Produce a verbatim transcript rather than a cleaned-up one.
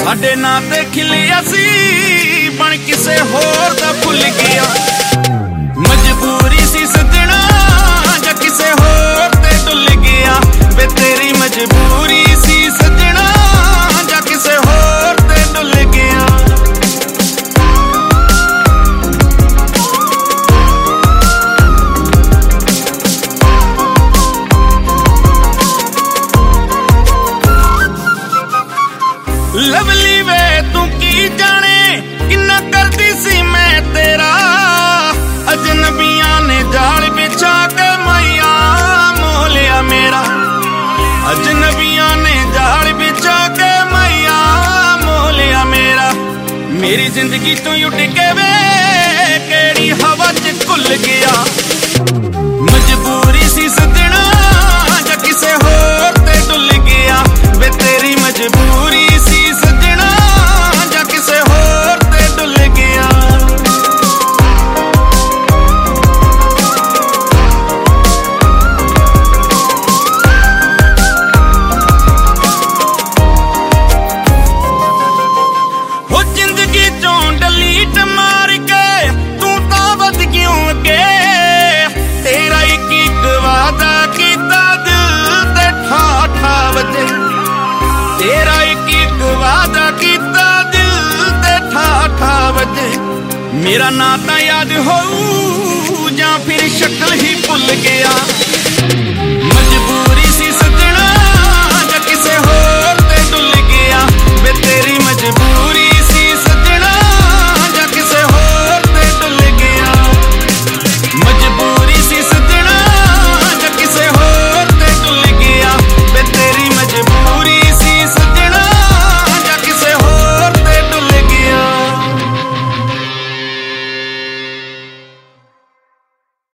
साडे नां ते खिलिया सी बन किसे होर दा भुल गया। मजबूरी सी सजना जां किसे होर ते डुल गया वे तेरी मजबूरी सी सजना जां किसे होर ते डुल गया। लवली वे तू की जाने किन्ना करदी सी मैं तेरा अजनबियां ने जाल बिछा के मैया मोलिया मेरा। अजनबियां ने जाल बिछा के मैया मोलिया मेरा। मेरी जिंदगी तू उठ के वे केड़ी हवा च घुल गया। मजबूरी सी सजना जां किसे होर ते डुल गया वे तेरी मजबूरी सी सजना जां किसे होर ते डुल गया। हो जिंदगी चों डलीट मार के तू तां वध क्यों अगे। तेरा एक एक वादा कीता दिल ते ठा ठा वजे। तेरा एक एक वादा कीता दिल ते ठा ठा वजे। मेरा नां तां याद होऊ जां फिर शक्ल ही भुल गया।